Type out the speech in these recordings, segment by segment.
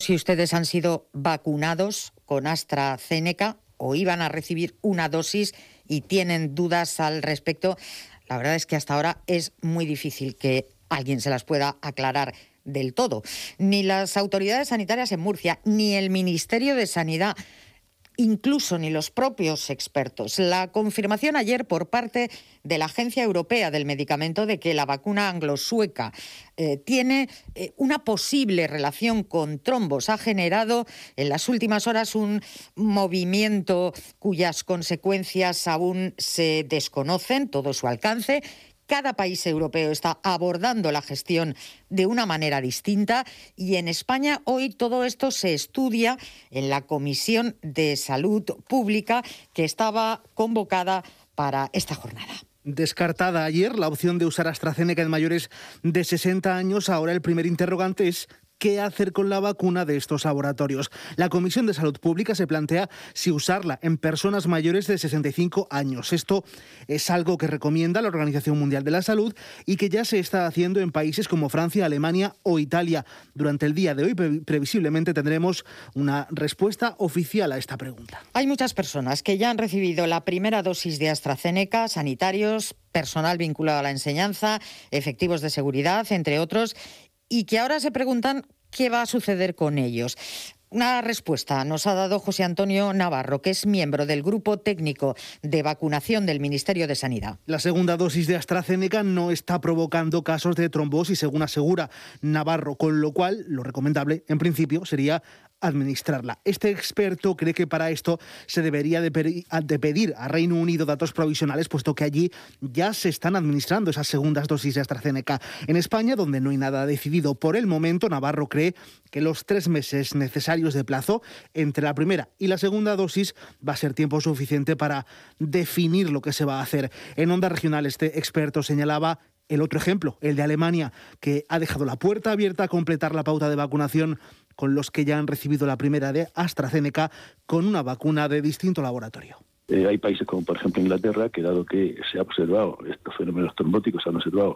Si ustedes han sido vacunados con AstraZeneca o iban a recibir una dosis y tienen dudas al respecto, la verdad es que hasta ahora es muy difícil que alguien se las pueda aclarar del todo. Ni las autoridades sanitarias en Murcia, ni el Ministerio de Sanidad, incluso ni los propios expertos. La confirmación ayer por parte de la Agencia Europea del Medicamento de que la vacuna anglo-sueca tiene una posible relación con trombos ha generado en las últimas horas un movimiento cuyas consecuencias aún se desconocen, todo su alcance. Cada país europeo está abordando la gestión de una manera distinta y en España hoy todo esto se estudia en la Comisión de Salud Pública que estaba convocada para esta jornada. Descartada ayer la opción de usar AstraZeneca en mayores de 60 años, ahora el primer interrogante es ¿qué hacer con la vacuna de estos laboratorios? La Comisión de Salud Pública se plantea si usarla en personas mayores de 65 años. Esto es algo que recomienda la Organización Mundial de la Salud y que ya se está haciendo en países como Francia, Alemania o Italia. Durante el día de hoy, previsiblemente, tendremos una respuesta oficial a esta pregunta. Hay muchas personas que ya han recibido la primera dosis de AstraZeneca, sanitarios, personal vinculado a la enseñanza, efectivos de seguridad, entre otros, y que ahora se preguntan qué va a suceder con ellos. Una respuesta nos ha dado José Antonio Navarro, que es miembro del Grupo Técnico de Vacunación del Ministerio de Sanidad. La segunda dosis de AstraZeneca no está provocando casos de trombosis, según asegura Navarro, con lo cual lo recomendable, en principio, sería administrarla. Este experto cree que para esto se debería de pedir a Reino Unido datos provisionales, puesto que allí ya se están administrando esas segundas dosis de AstraZeneca. En España, donde no hay nada decidido por el momento, Navarro cree que los 3 meses necesarios de plazo entre la primera y la segunda dosis va a ser tiempo suficiente para definir lo que se va a hacer. En Onda Regional, este experto señalaba el otro ejemplo, el de Alemania, que ha dejado la puerta abierta a completar la pauta de vacunación con los que ya han recibido la primera de AstraZeneca con una vacuna de distinto laboratorio. Hay países como por ejemplo Inglaterra, que dado que se ha observado estos fenómenos trombóticos, se han observado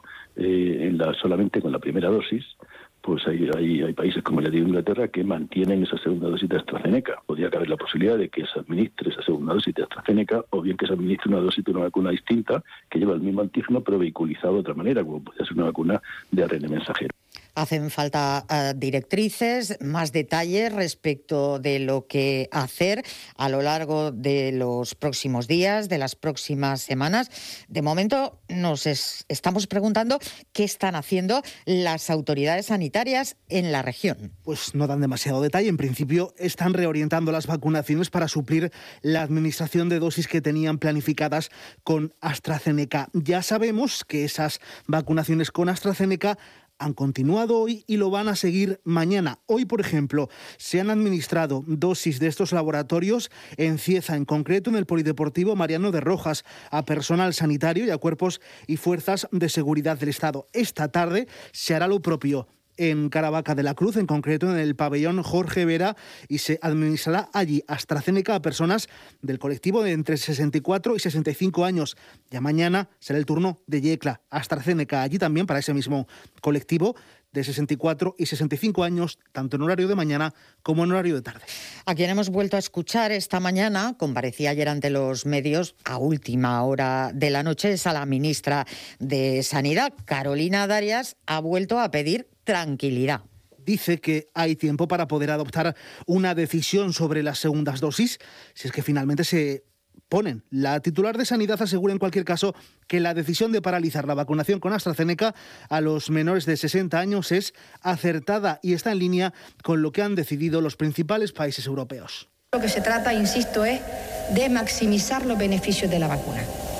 solamente con la primera dosis, pues hay países como el de Inglaterra que mantienen esa segunda dosis de AstraZeneca. Podría caber la posibilidad de que se administre esa segunda dosis de AstraZeneca o bien que se administre una dosis de una vacuna distinta que lleva el mismo antígeno pero vehiculizado de otra manera, como podría ser una vacuna de ARN mensajero. Hacen falta directrices, más detalles respecto de lo que hacer a lo largo de los próximos días, de las próximas semanas. De momento nos estamos preguntando qué están haciendo las autoridades sanitarias en la región. Pues no dan demasiado detalle. En principio están reorientando las vacunaciones para suplir la administración de dosis que tenían planificadas con AstraZeneca. Ya sabemos que esas vacunaciones con AstraZeneca han continuado hoy y lo van a seguir mañana. Hoy, por ejemplo, se han administrado dosis de estos laboratorios en Cieza, en concreto en el Polideportivo Mariano de Rojas, a personal sanitario y a cuerpos y fuerzas de seguridad del Estado. Esta tarde se hará lo propio en Caravaca de la Cruz, en concreto en el pabellón Jorge Vera, y se administrará allí AstraZeneca a personas del colectivo de entre 64 y 65 años. Ya mañana será el turno de Yecla, AstraZeneca allí también para ese mismo colectivo de 64 y 65 años, tanto en horario de mañana como en horario de tarde. A quien hemos vuelto a escuchar esta mañana, comparecía ayer ante los medios a última hora de la noche, es a la ministra de Sanidad. Carolina Darias ha vuelto a pedir tranquilidad. Dice que hay tiempo para poder adoptar una decisión sobre las segundas dosis, si es que finalmente se ponen. La titular de Sanidad asegura en cualquier caso que la decisión de paralizar la vacunación con AstraZeneca a los menores de 60 años es acertada y está en línea con lo que han decidido los principales países europeos. Lo que se trata, insisto, es de maximizar los beneficios de la vacuna.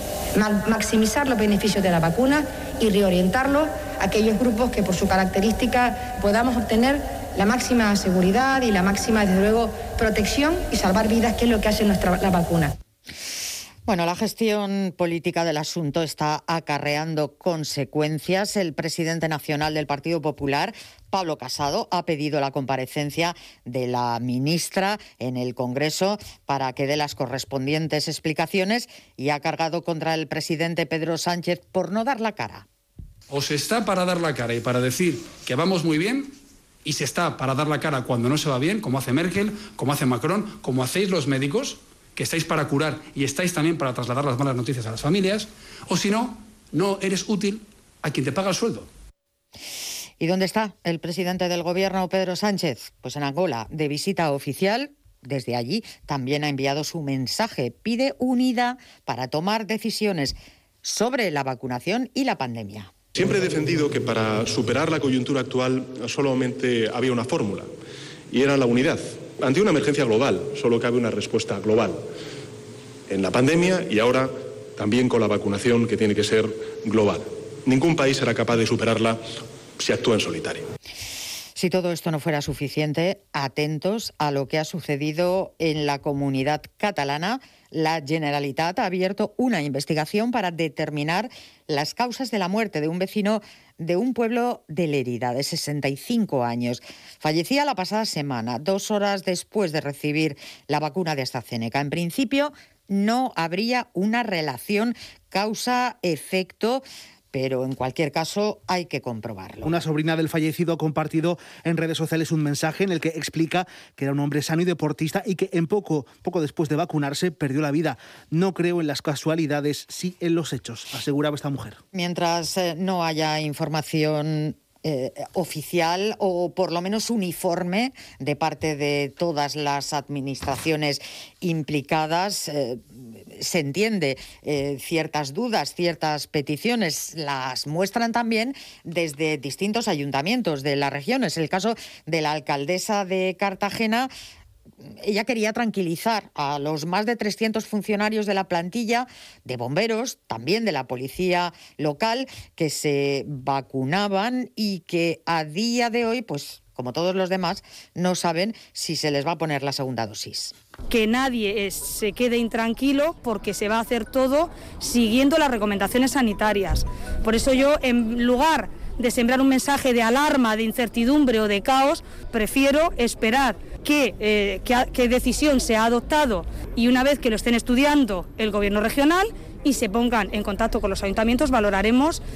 Maximizar los beneficios de la vacuna y reorientarlos a aquellos grupos que por su característica podamos obtener la máxima seguridad y la máxima, desde luego, protección y salvar vidas, que es lo que hace la vacuna. Bueno, la gestión política del asunto está acarreando consecuencias. El presidente nacional del Partido Popular, Pablo Casado, ha pedido la comparecencia de la ministra en el Congreso para que dé las correspondientes explicaciones y ha cargado contra el presidente Pedro Sánchez por no dar la cara. O se está para dar la cara y para decir que vamos muy bien, y se está para dar la cara cuando no se va bien, como hace Merkel, como hace Macron, como hacéis los médicos, que estáis para curar y estáis también para trasladar las malas noticias a las familias, o si no, no eres útil a quien te paga el sueldo. ¿Y dónde está el presidente del Gobierno, Pedro Sánchez? Pues en Angola, de visita oficial. Desde allí también ha enviado su mensaje. Pide unidad para tomar decisiones sobre la vacunación y la pandemia. Siempre he defendido que para superar la coyuntura actual solamente había una fórmula, y era la unidad. Ante una emergencia global, solo cabe una respuesta global. En la pandemia y ahora también con la vacunación, que tiene que ser global. Ningún país será capaz de superarla si actúa en solitario. Si todo esto no fuera suficiente, atentos a lo que ha sucedido en la comunidad catalana. La Generalitat ha abierto una investigación para determinar las causas de la muerte de un vecino de un pueblo de Lérida, de 65 años. Fallecía la pasada semana, 2 horas después de recibir la vacuna de AstraZeneca. En principio, no habría una relación causa-efecto, pero en cualquier caso hay que comprobarlo. Una sobrina del fallecido ha compartido en redes sociales un mensaje en el que explica que era un hombre sano y deportista y que poco después de vacunarse perdió la vida. No creo en las casualidades, sí en los hechos, aseguraba esta mujer. Mientras no haya información oficial o por lo menos uniforme de parte de todas las administraciones implicadas, se entiende ciertas dudas, ciertas peticiones, las muestran también desde distintos ayuntamientos de la región. Es el caso de la alcaldesa de Cartagena. Ella quería tranquilizar a los más de 300 funcionarios de la plantilla, de bomberos, también de la policía local, que se vacunaban y que a día de hoy, pues como todos los demás, no saben si se les va a poner la segunda dosis. Que nadie se quede intranquilo porque se va a hacer todo siguiendo las recomendaciones sanitarias. Por eso yo, en lugar de sembrar un mensaje de alarma, de incertidumbre o de caos, prefiero esperar qué decisión se ha adoptado y una vez que lo estén estudiando el Gobierno regional y se pongan en contacto con los ayuntamientos, valoraremos